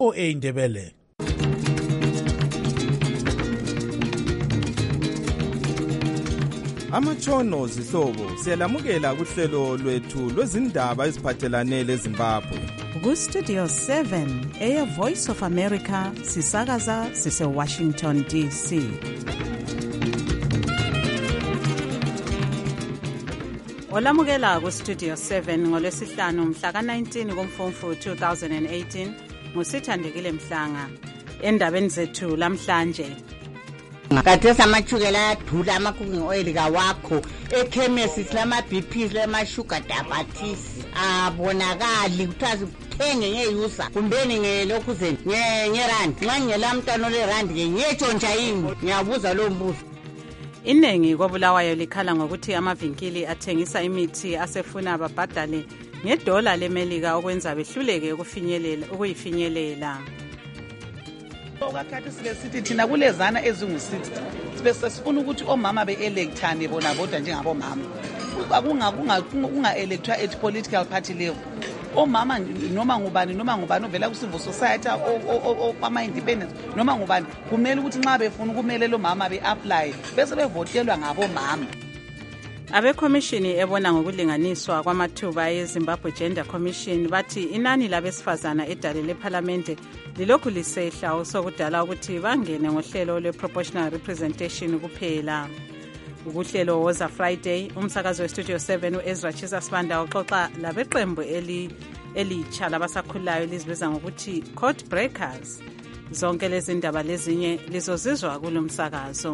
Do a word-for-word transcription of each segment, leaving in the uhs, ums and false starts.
O A Ndebele. Amatshono zihlobo siyalamukela kuhlelo lwethu lwezindaba eziphathelane leZimbabwe. Ku Studio seven eya Voice of America sisakaza sise Washington D C. Olamukela ku Studio seven ngolwesihlanu mhla ka nineteen kuMfumfu two thousand eighteen ngusithandekile Mhlanga. Endabeni zethu lamhlanje Kathesa amachukela ayadula ama-cooking oil kawakho ekhemesi silama B P silama sugar diabetes abonakali kuthiwa sithenge ngeyusa kumbeni ngelokhuze ngerandi nxa ngelamntwana olerandi ke ngiyetshontsha yini ngiyabuza lo mbuzo. Inengi kobulawayo likhala ngokuthi amavinkili athengisa imithi asefuna babhadale ngedola lemelika okwenza behluleke ukufinyelela ukuyifinyelela. Okakhathi sike sithi thina kulezana ezingu sixty sibe sesifuna ukuthi omama be-electane bona bodwa njengabomama akunga kunga electwa at political party level. Omama noma ngubani noma ngubani ovela ku civil society ama independence noma ngubani kumele ukuthi nxa befuna kumele lo mama be-apply bese bevotelwa ngabomama. Abekhomishini ebona ngokulinganiswa kwamathuba yeZimbabwe Gender Commission bathi inani labesifazana edale leParliament lilokhu lisehla osokudala ukuthi bangene ngohlelo lwe-proportional representation kuphela. Ukuhlelo woza Friday umsakazo weStudio seven uEzra Chisa Sibanda uxoxa labeqembu eli elitsha labasakhulayo lizibiza ngokuthi Code Breakers. Zonke lezi ndaba lezinye lizozizwa kulomsakazo.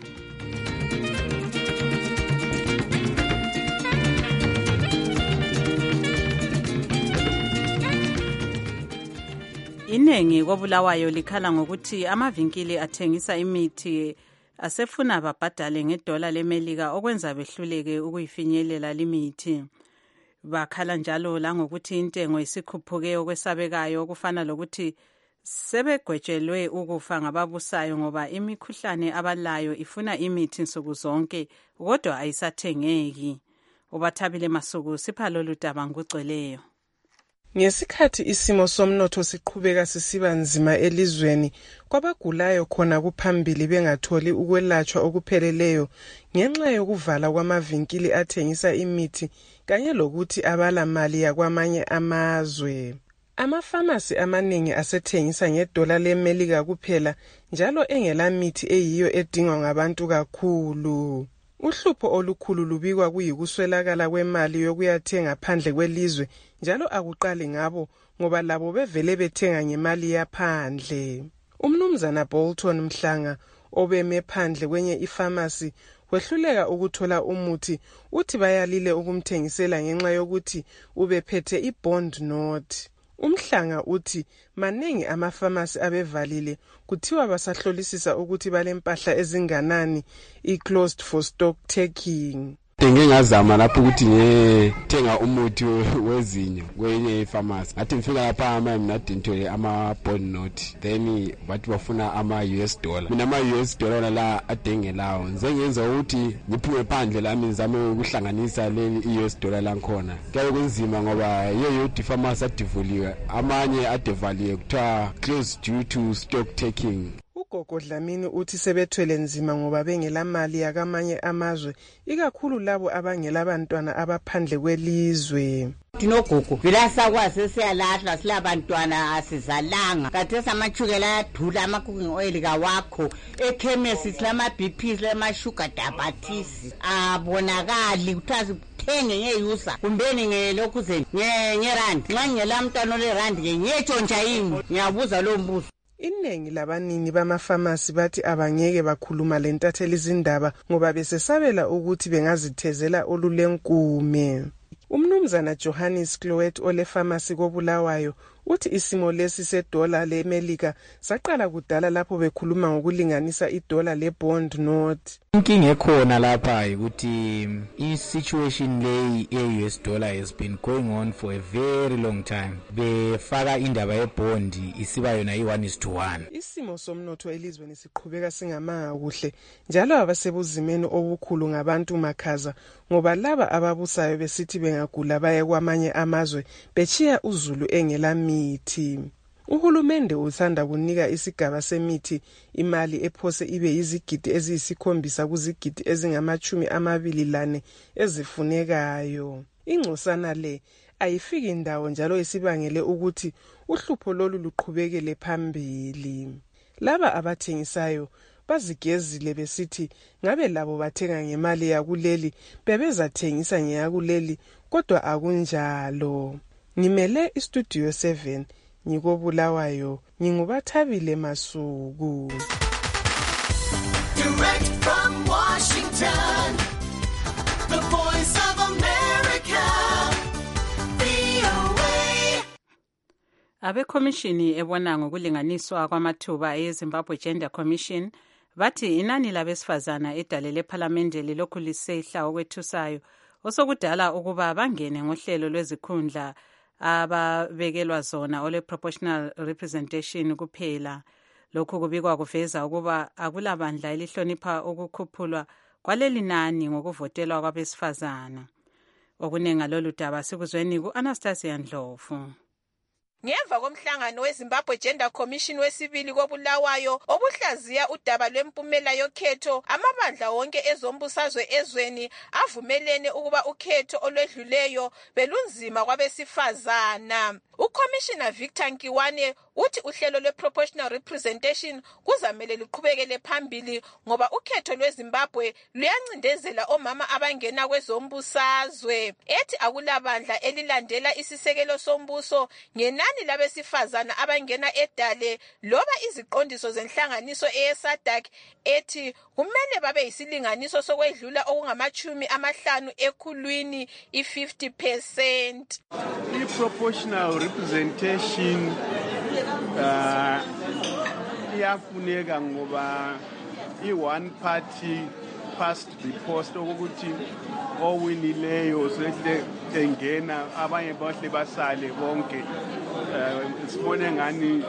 Inengi kobulawayo likhala ngokuthi amavinkili athengisa imithi asefuna babhadale ngedola lemelika okwenza behluleke ukuyifinyelela limithi. Bakhala njalo la ngokuthi intengo isikhuphuke okwesabekayo okufana lokuthi sebegwetshelwe ukufa ngababusayo ngoba imikhuhlane abalayo ifuna imithi nsuku zonke kodwa ayisathengeki. Ubathabile Masuku sipha lolu daba ngugcweleyo. Ngesikhathi isimo somnotho siqhubeka sisiba nzima elizweni kwabagulayo khona kuphambili bengatholi ukwelatshwa okupheleleyo ngenxa yokuvala kwamavinkili athengisa imithi kanye lokuthi abala mali yakwamanye amazwe. Amafamasi amaningi asethengisa ngedola lemelika kuphela njalo engela mithi eyiyo edingwa ngabantu kakhulu. Uhlupho olukhulu lubikwa kuyikuswelakala kwemali yokuyathenga phandle kwelizwe njalo akuqali ngabo ngoba labo bevele bethenga ngemali yaphandle. Umnumzana Bolton Mhlanga obeme phandle kwenye ifamasi wehluleka ukuthola umuthi uthi bayalile ukumthengisela ngenxa yokuthi ubephethe ibond note. Umhlanga uthi manengi amafamasi abevalile kuthiwa basahlolisisa ukuthi balempahla ezinganani i-closed for stock taking. Ngingazama lapho ukuthi ngithenga umuthi wezinyo kwenye ifamasi ngathi ngifika lapha ama nginadinthole ama bond note then bathi bafuna ama U S dollar mina ama U S dollar la adengelawo ngizengenza ukuthi ngiphume phandle lami ngizame ukuhlanganisa leli U S dollar lankhona kuyabe kunzima ngoba yeyo ifamasi adivuliwe amanye adevaliwe kuthiwa closed due to stock taking. Ugogo Dlamini uthi sebethwele nzima ngoba bengela mali yakamanye amazwe ikakhulu labo abangela abantwana abaphandle kwelizwe. Dinogogo vilasa kwase siyalahla silabantwana asizalanga kathesa amachukela ayadula ama-cooking oil kawakho ekhemesi silama B P silama sugar diabetes abonakali kuthiwa sithenge ngeyusa kumbeni ngelokhuze ngerandi nxa ngelamntwana olerandi ke ngiyetshontsha yini ngiyabuza lo mbuzo. Inengi labanini bamafamasi bathi abangeke bakhuluma lentatheli izindaba ngoba besesabela ukuthi bengazithezela olulenkume. Umnumzana Johannes Cloet ole pharmacy kobulawayo uthi isimo lesi sedola leMelika saqala kudala lapho bekhuluma ngokulinganisa idola lebond note. Inkinga ekhona lapha ukuthi i-situation lay e-U S dollar has been going on for a very long time. Befaka indaba yebond isiba yona i-one is to one. Isimo somnotho elizweni siqhubeka singamanga kuhle njalo abasebuzimeni obukhulu ngabantu makhaza ngoba laba ababusayo besithi bengagula baye kwamanye amazwe bechiya uzulu engela mithi. Uhulumende usanda kunika isigaba semithi imali ephose ibe izigidi eziyisikhombisa kuzigidi ezingamachumi amabili lane ezifunekayo. Ingcosana le ayifiki indawo njalo isibangele ukuthi uhlupho lolu luqhubekele phambili. Laba abathengisayo bazigezile besithi ngabe labo bathenga ngemali yakuleli bebezathengisa ngeyakuleli, kodwa akunjalo. Ngimele istudio seven ngikobulawayo, ngingubathabile Masuku. Direct from Washington, the voice of America, V O A. Abekhomishini ebona ngokulinganiswa kwamathuba eZimbabwe Gender Commission bathi inani labesifazana edale lephalamende lilokhu lisehla okwethusayo, osokudala ukuba bangene ngohlelo lwezikhundla ababekelwa zona ole proportional representation kuphela. Lokhu kubikwa kuveza ukuba akulabandla elihlonipha ukukhuphulwa kwaleli nani ngokuvotelwa kwabesifazana. Okunenga lolu daba sikuzweni ku-Anastasia Ndlovu. Ngemva komhlangano weZimbabwe Gender Commission wesibili kobulawayo obuhlaziya udaba lwempumela yokhetho, amabandla wonke ezombusazwe ezweni avumelene ukuba ukhetho olwedluleyo belunzima kwabesifazana. UCommissioner Victor Nkiwane uthi uhlelo lwe-proportional representation kuzamele luqhubekele phambili ngoba ukhetho lweZimbabwe luyancindezela omama abangena kwezombusazwe. Ethi akulabandla elilandela isisekelo sombuso ngenani labesifazana abangena edale loba iziqondiso zenhlanganiso eyeSADC ethi kumele babe yisilinganiso sokwedlula okungamachumi amahlanu ekhulwini i-fifty percent. I-proportional representation uh, iyafuneka ngoba i-one party past the post okuthi owinileyo sehle engena abanye bahle basale bonke. Sibone ngani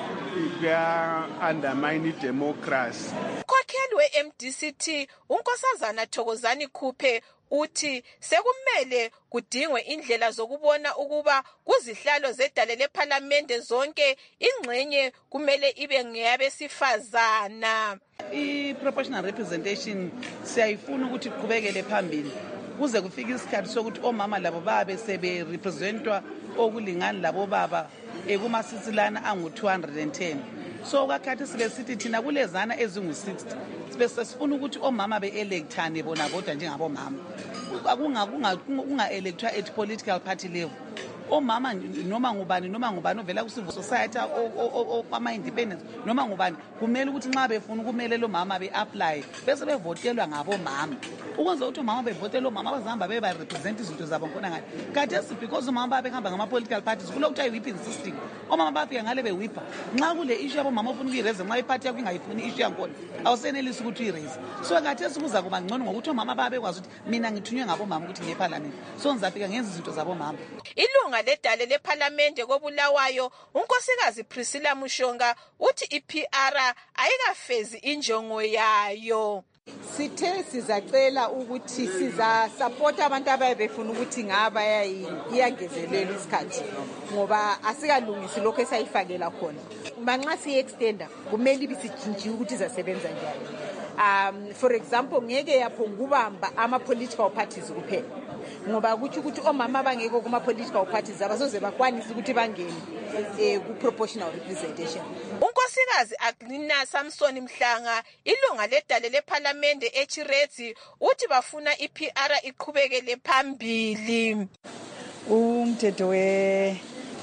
kuya undermine democracy. Ukhokheli we-M D C T uNkosazana Thokozani Khuphe uthi sekumele kudingwe indlela zokubona ukuba kuzihlalo zedale lephalamende zonke ingxenye kumele ibe ngeyabesifazana. I-proportional representation siyayifuna ukuthi iqhubekele phambili kuze kufike isikhathi sokuthi omama labo babe sebe representwa okulingana labo baba ekumasitsilana angu two hundred ten. So kakhathi sibe sithi thina kulezana ezingu sixty sibe sesifuna ukuthi omama be-electane bona bodwa njengabomama akunga kunga electwa at political party level. Omama noma ngubani noma ngubani ovela ku-civil society ama-independence noma ngubani kumele ukuthi nxa befuna kumele lo mama be-apply bese bevotelwa ngabomama ukwenza ukuthi omama bevotelwa omama bazahamba beba-represent izinto zabo khona ngani. Khathesi because omama babehamba ngama-political parties kulo kuthiwa i-whipping system. Omama bafika ngale bewhipha nxa kule issue yabomama ofuna ukuyireze nxa iphathi yakho ingayifuni issue yakhona awusenelisi ukuthi uyireze. So khathesi kuza kuba ngcono ngokuthi omama babekwazi ukuthi mina ngithunywe ngabomama ukuthi ngephalamende so ngizafika ngenza izinto zabomama. Ilunga ledale lephalamende kobulawayo unkosikazi Priscilla Mushonga uthi i-P R ayikafezi injongo yayo. Sithe sizacela ukuthi siza support abantu ababefuna ukuthi ngaba iyangezelela isikhathi ngoba asikalungisi lokho esayifakela khona. Manxa si extender kumele ibisijinjiwe ukuthi izasebenza njani. Um for example ngeke yaphongubamba ama political parties kuphela ngoba kuthi ukuthi omama bangeke kuma political parties abasoze bakwanisa ukuthi bangene eh ku proportional representation. Unkosikazi Aglina Samson Mhlanga ilunga ledale lephalamende eChiredzi uthi bafuna i-P R iqhubekele phambili. Umthetho we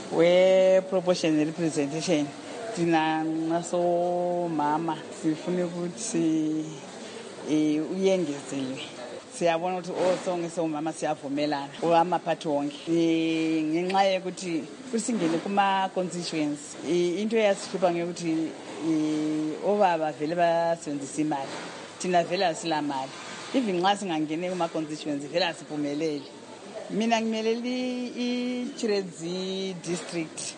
we proportional representation dina ngaso mama sifune ukuthi eh uyengeziwe. Siyabona ukuthi osonke somama siyavumelana amaphathi wonke eh ngenxa yokuthi kusingene kuma constituents into eyasihlupha ngekuthi eh obaba vele basebenzisa imali thina vele asilamali even nxa singangene kuma constituents vele asiphumelele. Mina ngimeleli iChiredzi district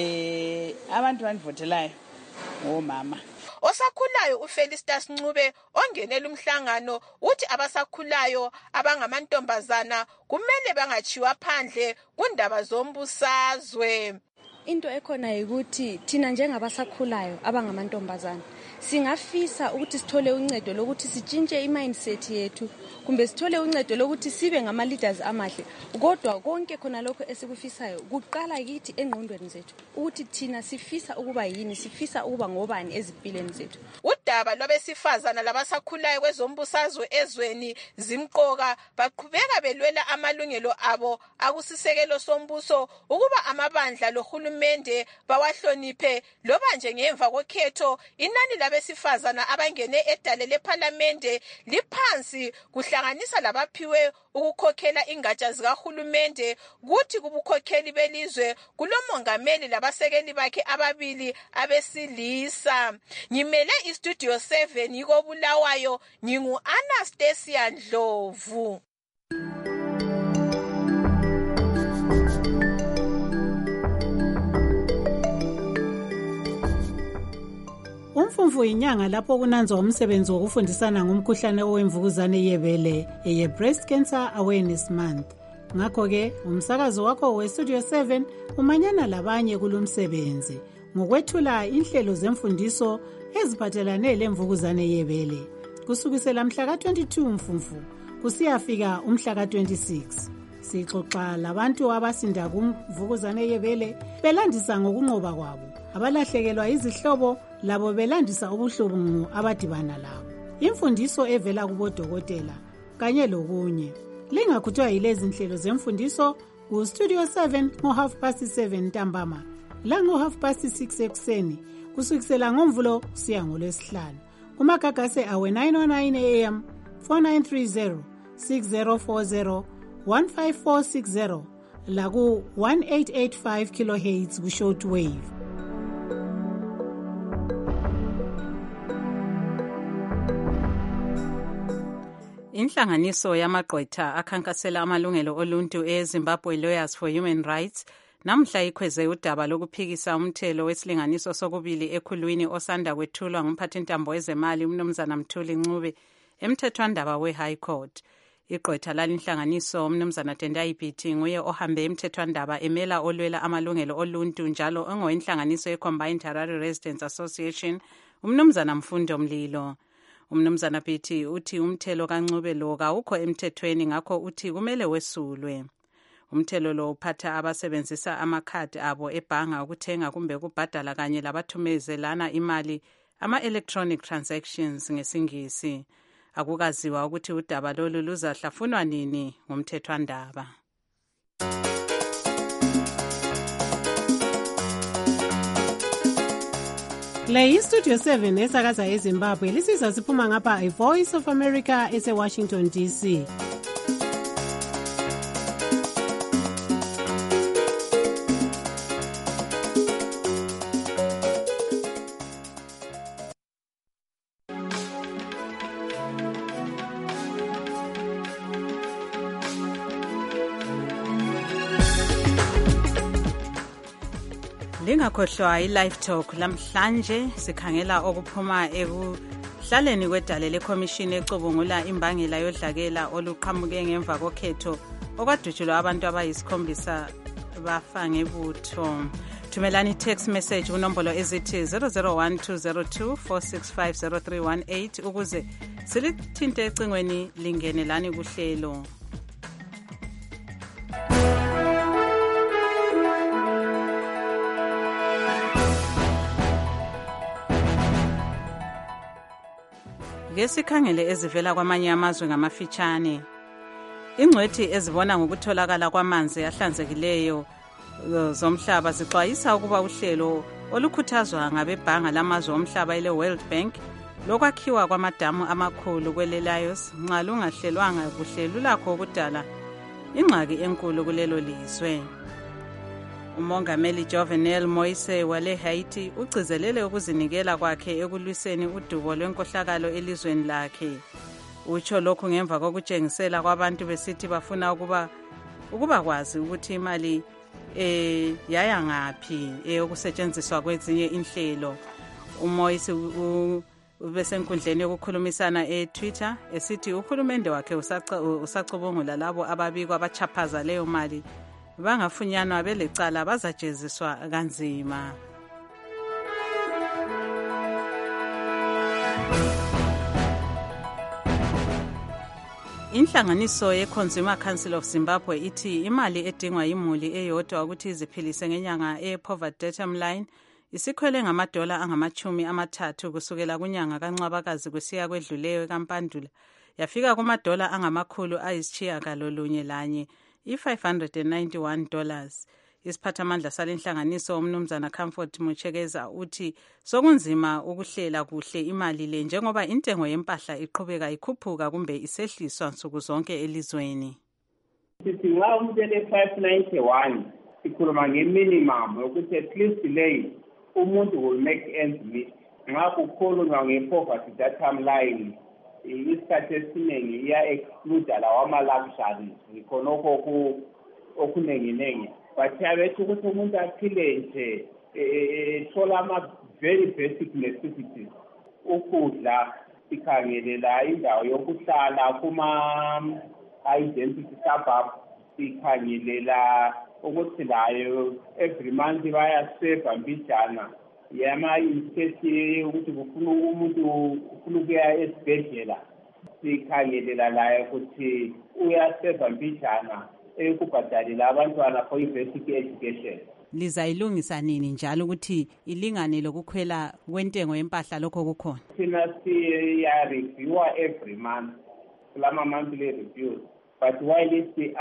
eh abantu banivotelayo ngomama. Osakhulayo uFelistas Ncube ongenela umhlangano uthi abasakhulayo abangamantombazana kumele bangachiwa phandle kundaba zombusazwe. into ekhona ukuthi thina njengabasakhulayo abangamantombazana singafisa ukuthi sithole uncedo lokuthi sitshintshe i-mindset yethu kumbe sithole uncedo lokuthi sibe ngama-leaders amahle kodwa konke khona lokho esikufisayo kuqala kithi engqondweni zethu ukuthi thina sifisa ukuba yini sifisa ukuba ngobani ezimpilweni zethu. Udaba lwabesifazana labasakhulayo kwezombusazwe ezweni zimqoka baqhubeka belwela amalungelo abo akusisekelo sombuso ukuba amabandla lohulumende bawahloniphe loba nje ngemva kokhetho inani labesifazana abangene edale lephalamende liphansi kuhlanganisa labaphiwe ukukhokhela ingatsha zikahulumende kuthi kubukhokheli belizwe kulomongameli labasekeli bakhe ababili abesilisa. Ngimele istudio seven yiko Bulawayo ngingu Anastasia Ndlovu. Umfumfu inyanga lapho kunanzwa umsebenzi wokufundisana ngomkhuhlane owemvukuzane yebele eye Breast Cancer Awareness Month. Ngakho ke umsakazo wakho we Studio seven umanyana labanye kulomsebenzi ngokwethula inhlelo zemfundiso eziphathelane lemvukuzane yebele kusukisela mhla ka twenty-two Mfumfu kusiyafika umhla ka twenty-six. Sixoxa labantu abasinda kumvukuzane yebele belandisa ngokunqoba kwabo, abalahlekelwa izihlobo labo belandisa ubuhlungu abadibana labo. Imfundiso evela kubodokotela kanye lokunye. Lingakhuthwa yilezi inhlelo zemfundiso ku Studio seven ngo half past seven ntambama la ngo half past six ekuseni kusukisela ngomvulo siya ngolwesihlanu. Kumagagase awe nine oh nine A M, four nine three zero, six zero four zero, one five four six zero la ku one eight eight five kilohertz ku short wave. Inhlanganiso yamagqwetha akhankasela amalungelo oluntu eZimbabwe Lawyers for Human Rights namhla ikhweze udaba lokuphikisa umthelo wesilinganiso sokubili ekhulwini osanda kwethulwa ngumphathintambo wezemali umnumzana Mthuli Ncube emthethwandaba we-High Court. Igqwetha lalinhlanganiso umnumzana Tendai Biti nguye ohambe emthethwandaba emela olwela amalungelo oluntu njalo ongoyinhlanganiso ye-Combined Harare Residents Association umnumzana Mfundo Mlilo. Umnumzana Biti uthi umthelo kaNcube lo kawukho emthethweni ngakho uthi kumele wesulwe. Umthelo lo uphatha abasebenzisa amakhadi abo ebhanga ukuthenga kumbe ukubhadala kanye labathumezelana imali ama-electronic transactions ngesingisi. Akukaziwa ukuthi udaba lolu luzahlafunwa nini ngumthethwandaba. Le iStudio seven esakaza eZimbabwe lisiza siphuma ngapha iVoice of America ese-Washington D C. Lingakhohlwa i-Live Talk lamhlanje sikhangela okuphuma ekuhlaleni kwedale lekhomishini ecubungula imbangela yodlakela oluqhamuke ngemva kokhetho okwadutshulwa abantu abayisikhombisa bafa ngebutho. Thumelani text message kunombolo ezithi zero zero one two zero two four six five zero three one eight ukuze silithinte ecingweni lingene lani kuhlelo. Ngesikhangele ezivela kwamanye amazwe ngamafitshane. Ingcwethi ezibona ngokutholakala kwamanzi ahlanzekileyo zomhlaba zixwayisa ukuba uhlelo olukhuthazwa ngabebhanga lamazwe omhlaba ile World Bank lokwakhiwa kwamadamu amakhulu kwele Laos nxa lungahlelwanga kuhle lulakho ukudala ingxaki enkulu kulelo lizwe. Umongameli Jovenel Moise wale Haiti ugcizelele ukuzinikela kwakhe ekulwiseni udubo lwenkohlakalo elizweni lakhe. Utsho lokhu ngemva kokutshengisela kwabantu besithi bafuna ukuba ukuba kwazi ukuthi imali eh yaya ngaphi eyokusetshenziswa kwezinye inhlelo. uMoise ubesenkundleni yokukhulumisana eTwitter esithi uhulumende wakhe usacubungula labo ababikwa abachaphaza leyo mali bangafunyanwa belecala bazajeziswa kanzima. Inhlanganiso ye-Consumer Council of Zimbabwe ithi imali edingwa yimuli eyodwa ukuthi iziphilise ngenyanga e-poverty datum line isikhwele ngamadola angamachumi amathathu kusukela kunyanga kaNcwabakazi kusiya kwedluleyo kaMpandula yafika kumadola angamakhulu ayisitshiyagalolunye lanye i-five hundred ninety-one dollars. Isiphathamandla salenhlanganiso umnumzana Comfort Muchekeza uthi sokunzima ukuhlela kuhle imali le njengoba intengo yempahla iqhubeka ikhuphuka kumbe isehliswa nsuku zonke elizweni. Sithi nxa umuntu ele-five ninety-one sikhuluma nge-minimum yokuthi at least leyi umuntu will make ends meet. Nxa kukhulunywa nge-poverty datum line isikhathi esiningi iya-exclude lawa ama-luxuries ikhonokho okunenginengi. Bathiya bethu ukuthi umuntu aphile nje ethola ama-very basic necessities. Ukudla, sikhangelela indawo yokuhlala kuma-identity suburb, sikhangelela ukuthi layo every month bayaseva mbijana yama-instethi ukuthi kufuna umuntu ufuna ukuya esibhedlela. Sikhangelela layo ukuthi uyaseva mbijana ekubhadalela abantwana for basic education. Lizayilungisa nini njalo ukuthi ilingane lokukhwela kwentengo yempahla lokho kukhona? Thina siya-reviewa every month, kulama monthly reviews, but while it's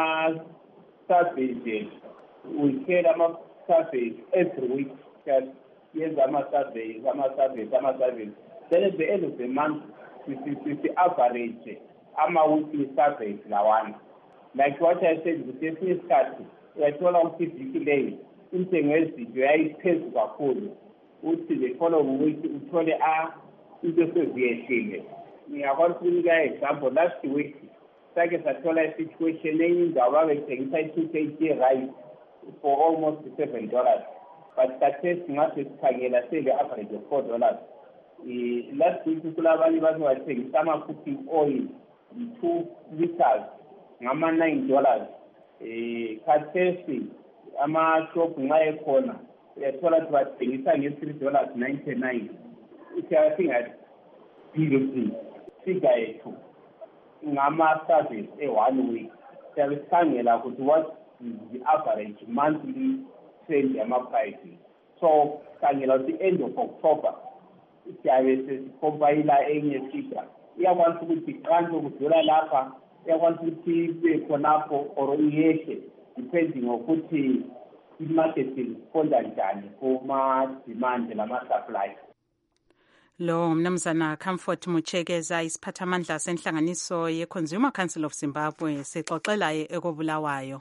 ama-surveys, we carry ama-surveys every week, yenza ama-surveys, ama-surveys, ama-surveys. Then at the end of the month, we average ama-weekly surveys lawana. Like what I said, with this isikhathi uyathola ukuthi iviki leyo intengo yezinto yayiphezulu kakhulu, uthi the following week uthole a into seziyehlile. Ngiyakwazi ukunika example, last week sake sathola i-situation enye indawo babethengisa i-two K G rice for almost seven dollars, but khathesi ngase sikhangela sele-average of four dollars. Last week kulabanye bathi bathengisa ama-cooking oil two liters ngama nine dollars. Eh khathesi ama-shop nxa ekhona uyathola ukuthi bathengisa nge-three dollars ninety-nine. Siyathinga billion figure yethu ngama-service e-one week. Siyabe sikhangela ukuthi what is the average monthly trend yama-prices. So sikhangela ukuthi end of October siyabe sesicompile enye figure. Iyakwazi ukuthi qanto kudlula lapha, iyakwazi ukuthi ibe khonapho or iyehle depending ukuthi i-market responda njani kuma-demand nama-supply. Lo mnumzana Comfort Muchekeza, isiphathamandla senhlanganiso ye-Consumer Council of Zimbabwe, sixoxelayo ekobulawayo.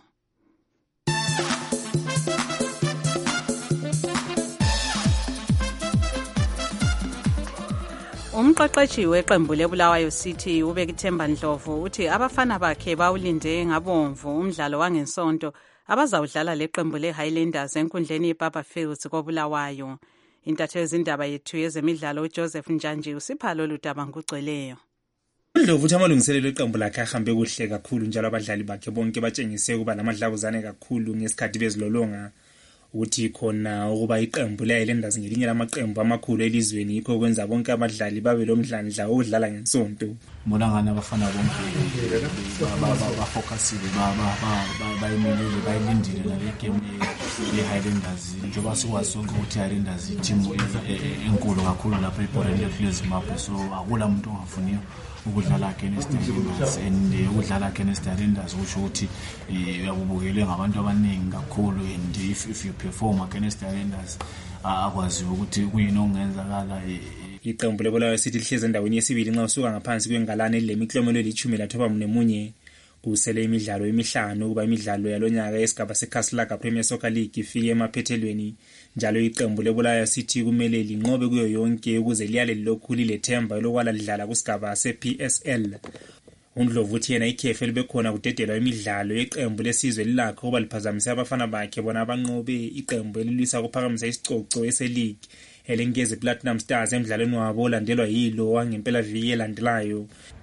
Umqeqeshi weqembu leBulawayo City uBekithemba Ndlovu uthi abafana bakhe bawulinde ngabomvu umdlalo wangensonto abazawudlala leqembu leHighlanders enkundleni yeBaba Fields koBulawayo. Intatho yezindaba yethu yezemidlalo uJoseph Njanji usipha lolu daba ngugcweleyo. Ndlovu uthi amalungiselelo eqembu lakhe ahambe kuhle kakhulu njalo abadlali bakhe bonke batshengise ukuba namadlabuzane kakhulu ngesikhathi bezilolonga, uthi khona ukuba iqembu leHighlanders ngelinye lamaqembu amakhulu elizweni yikho kwenza bonke abadlali babe lomdlandla wokudlala ngensonto. Molangana abafana bonke bafocusile bayimelele bayilindile nale game yeHighlanders njengoba sikwazi sonke ukuthi iHighlanders i-team enkulu kakhulu lapha ebholeni leZimbabwe, so akula muntu ongafuniyo ukudlala against Highlanders and ukudlala against Highlanders kusho ukuthi uyabukele ngabantu abaningi kakhulu, and if, if you perform against Highlanders akwazi ukuthi kuyini okungenzakala. Iqembu leBulawayo City lihleze endaweni yesibili nxa usuka ngaphansi kwengalane lemiklomelo elithumi lathoba nemunye kusele imidlalo emihlanu ukuba imidlalo yalonyaka yesigaba seKhaslaga Premier Soccer League ifike emaphethelweni, njalo iqembu leBulawayo City kumele linqobe kuyo yonke ukuze liyale lokhu lilethemba lokwala lidlala kusigaba se-P S L. uNdlovu uthi yena ikhefu elibekhona kudedelwa imidlalo yeqembu lesizwe lilakho ukuba liphazamise abafana bakhe bona abanqobe iqembu elilwisa kuphakamisa isicoco ese-league elenkeze Platinum Stars emdlalweni wabo olandelwa yilo wangempela viki elandelayo.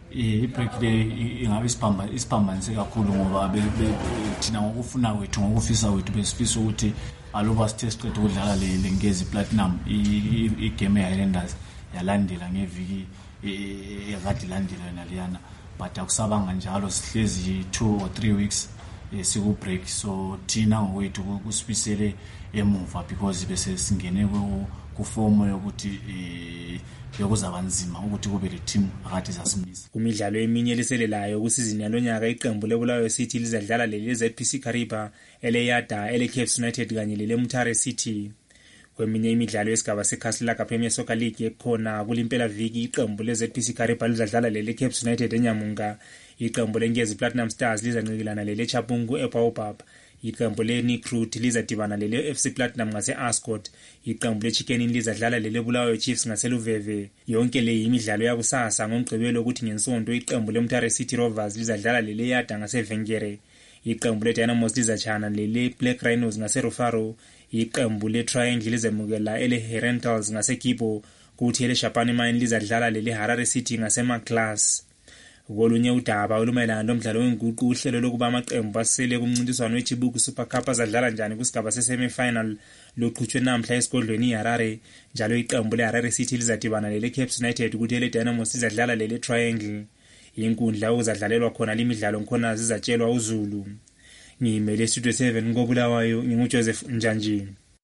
i-break le ingabe isiphambanise kakhulu ngoba thina ngokufuna kwethu ngokufisa kwethu besifisa ukuthi aloba sithe siqeda ukudlala le Ngezi Platinum igame ye-Highlanders yalandela ngeviki ekade ilandela naliyana, but akusabanga njalo sihlezi two or three weeks siku-break. So thina ngokwethu kusibisele emuva because bese singene kufomo yokuthi yokuzaba nzima ukuthi kube le team akade sasimisa. Kumidlalo eminye eliselelayo kusizini yalonyaka iqembu leBulawayo City lizadlala leli Z P C Kariba, eleyada, eleCaps United kanye lele Mutare City. Kweminye imidlalo yesigaba seKhasilaka Premier Soccer League ekhona kulimpela viki iqembu le Z P C Kariba lizadlala lele Caps United eNyamunga, iqembu leNgezi Platinum Stars lizanqikilana lele Chapungu eBaobab, iqembu leNicruit lizadibana lele F C Platinum ngase Ascot, iqembu leChicken Inn lizadlala lele Bulawayo Chiefs ngase Luveve. Yonke le imidlalo yakusasa ngomgqibelo ukuthi ngensonto iqembu leMutare City Rovers lizadlala lele Yada ngase Vengere, iqembu leDynamos lizachana lele Black Rhinos ngase Rufaro, iqembu leTriangle lizemukela ele Herentals ngase Kibo, kuthi ele Shapani Mine lizadlala lele Harare City ngase Maclass. Kolunye udaba olumayelana nomdlalo wenguqu uhlelo lokuba amaqembu asele kumncintiswano weChibuku Super Cup azadlala njani kusigaba sesemi final loqhutshwe namhla esigodlweni iHarare, njalo iqembu leHarare City lizadibana lele Caps United kuthi ele Dynamos lizadlala lele Triangle. Inkundla okuzadlalelwa khona limidlalo ngikhona zizatshelwa uZulu. Ngimele Studio seven ngoBulawayo, nginguJoseph Njanjini.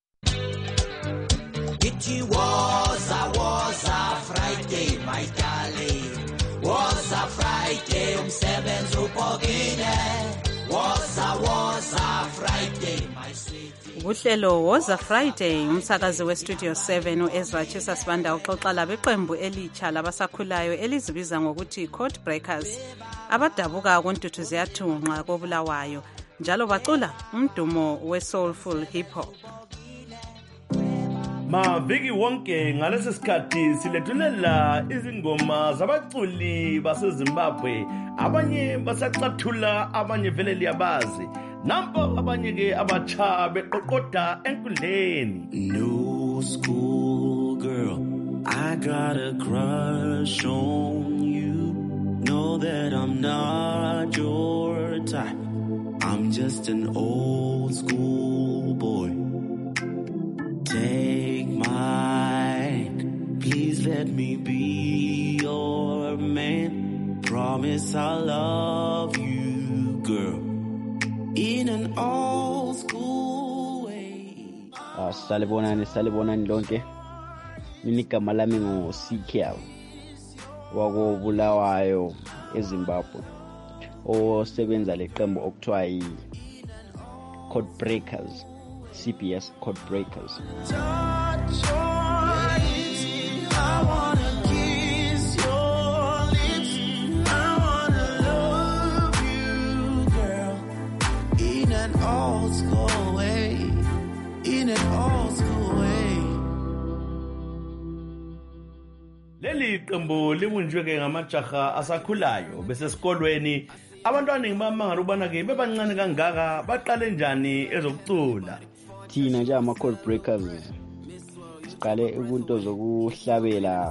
It was a was a Friday, my darling. Was a Friday, umsebenzi upokile. Was a was a Friday, my sweetie. Uhlelo was a Friday, umsakazi weStudio seven uEzra Chisa Sibanda uxoxa labeqembu elitsha labasakhulayo elizibiza ngokuthi Code Breakers, abadabuka kuntuthu ziyathunqa koBulawayo, njalo bacula umdumo we-soulful hip hop. Maviki wonke ngalesi sikhathi silethulela izingoma zabaculi baseZimbabwe, abanye basaxathula, abanye vele liyabazi, nampo abanye ke abatsha beqoqoda enkundleni. New school girl, I got a crush on you. Know that I'm not your type, I'm just an old school boy. Take my hand, please let me be your man. Promise I'll love you, girl, in an old school way. Ah, salibonani, salibonani lonke. Mina igama lami ngo C K wako Bulawayo eZimbabwe, osebenza leqembu okuthiwa yi Code Breakers, C B S Code Breakers. Touch your lips, I wanna kiss your lips, I wanna love you, girl, in an old school way, in an old school way. Leli qembu libunjwe ke ngamajaha asakhulayo bese sikolweni. Abantwana ngibamangala ubana ke bebancane kangaka baqale njani ezokucula. Thina nje ama Code Breakers siqale ubunto zokuhlabela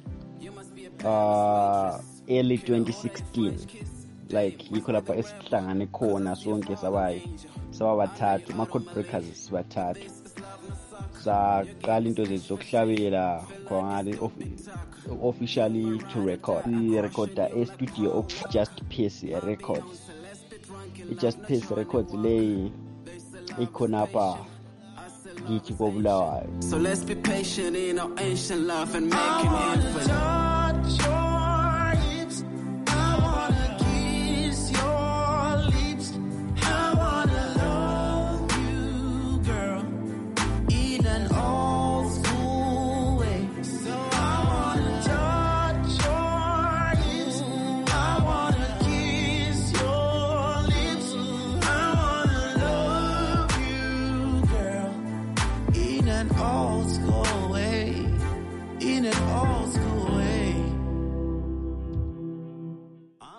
uh early twenty sixteen, like yikho lapha esihlangane khona sonke sabayi sababathathu ama Code Breakers sibathathu. Saqala into zethu zokuhlabela khona officially to record. We recorda a studio of Just Pace Records. It Just Pace Records lay ikhonapha githi koBulawayo. So let's be patient in our ancient love and make it infinite. Touch your lips, I wanna kiss your lips, I wanna love you, girl, in an old school way. So I wanna touch your lips, I wanna kiss your lips, I wanna love you, girl, in an old school way, in an old school way.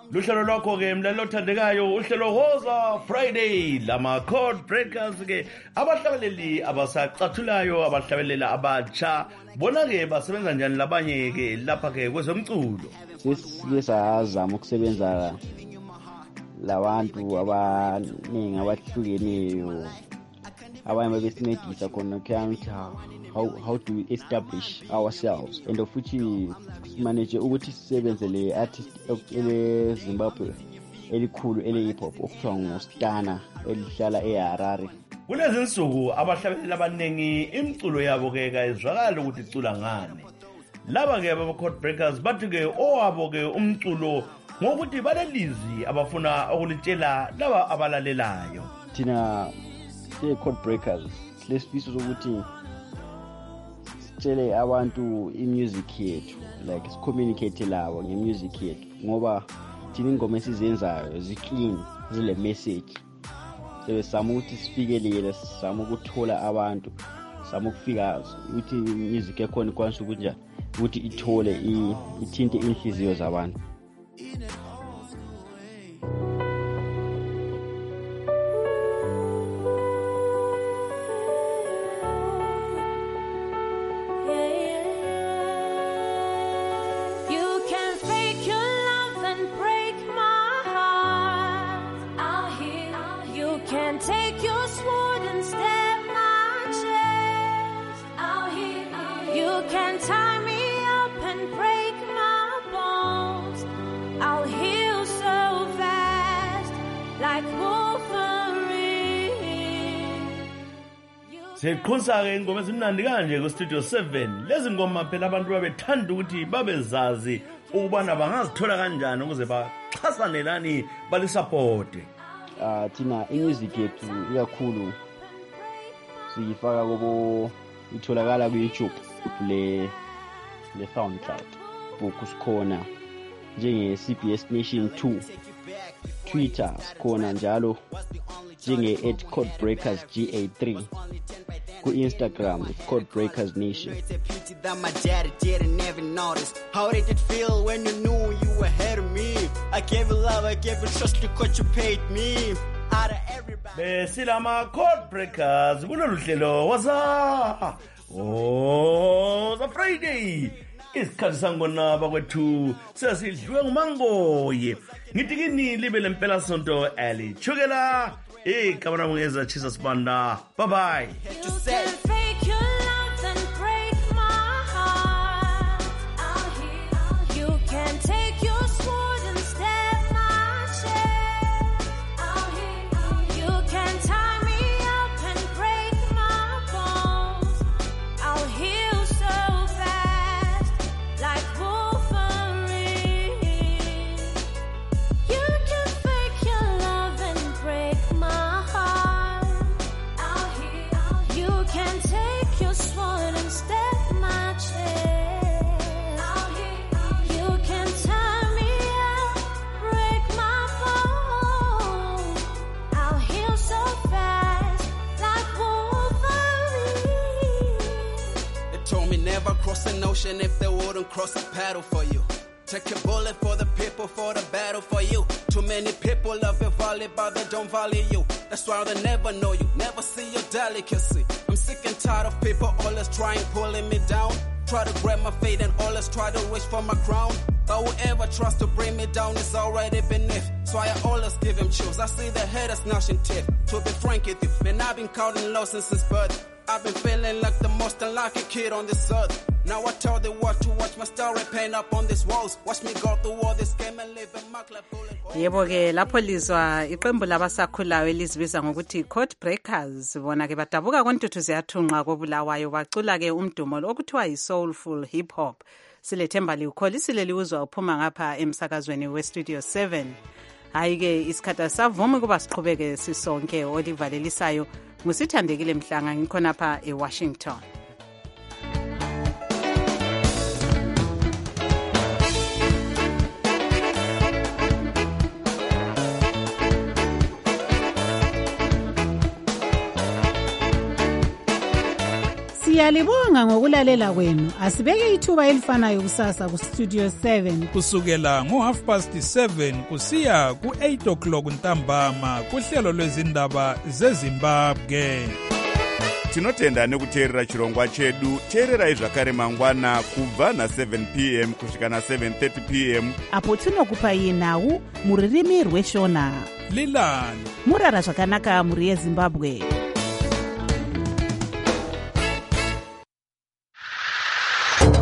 luhlelo lwakho ke mlalelo othandekayo uhlelo Woza Friday lama code breakers ke abahlabeleli abasacathulayo abahlabelela abatsha bona ke basebenza njani labanye ke lapha ke kwezomculo sesiye sazama ukusebenza labantu abaningi abahlukeneyo abanye besincedisa khona kanti how how do we establish ourselves and futhi manage ukuthi sisebenze le artist ele Zimbabwe elikhulu ele hip hop okuthiwa nguStana elihlala eHarare. Kulezi insuku abahlabeleli abaningi imculo yabo ke kayizwakala ukuthi icula ngani. Laba ke aba code breakers bathi ke owabo ke umculo ngokuthi balelizi abafuna ukulitshela laba abalalelayo. Thina the code breakers lesifiso sokuthi sitshele abantu imusic yethu like sicommunicate labo ngemusic yethu ngoba thina ingoma esizenzayo ziclean zile message sebesama ukuthi sifikelele sisama ukuthola abantu sama ukufika ukuthi music ekhona ikwanisa ukuthi ukuthi ithole ithinte inhliziyo zabantu. Seqhonsa ke ingoma ezimnandi kanje ku Studio seven. Lezi ngoma phela abantu babethanda ukuthi babezazi ukubana bangazithola kanjani ukuze baxhasane lani balisupport. Ah thina imusic yethu ikakhulu siyifaka kubo itholakala ku YouTube le le SoundCloud. Focus khona njenge C B S Nation two. Twitter khona njalo njenge at code breakers G A three. Ku Instagram code breakers nation. That my daddy didn't even notice. How did it feel when you knew you were ahead of me? I gave you love, I gave you trust because you paid me. Out of everybody. Besilama code breakers kulolu hlelo Woza Woza Friday. Isikhathi sangona bakwethu sesidliwe ngumangoye. Ngithi kini libe lempela sonto ali chukela eh kamera mungeza chisa sibanda. Bye bye. Cross an ocean if they wouldn't cross a paddle for you. Take a bullet for the people, for the battle for you. Too many people love your valley, but they don't value you. That's why they never know you, never see your delicacy. I'm sick and tired of people always trying pulling me down. Try to grab my fate and always try to reach for my crown. But whoever tries to bring me down is already beneath. So I always give him chills. I see the haters gnashing teeth. To be frank with you, man, I've been counting losses since birth. I've been feeling like the most unlucky kid on this earth. Now I tell the world to watch my story paint up on these walls. Watch me go through all this game and live a mark like bullet. Yebo ke lapho lizwa iqembu labasakhulayo elizibiza ngokuthi Code Breakers bona ke badabuka kontuthu ziyathunqa kobulawayo bacula ke umdumo okuthiwa yi-soulful hip hop. Silethemba liwukholisile liuzwa uphuma ngapha emsakazweni we Studio seven. Hayi ke isikhathi savuma kuba siqhubeke sisonke olivalelisayo musithandekile mhlanga ngikhona pha eWashington. Siyalibonga ngokulalela kwenu. Asibeke ithuba elifanayo kusasa ku Studio seven kusukela ngo half past seven kusiya ku eight o'clock ntambama kuhlelo lwezindaba zeZimbabwe. Tinotenda nekuteerera chirongwa chedu. Teererai zvakare mangwana kubva na seven p m kusvika na seven thirty p m apo tinokupai nhau muririmi rweshona. Lilani murara zvakanaka muri yeZimbabwe.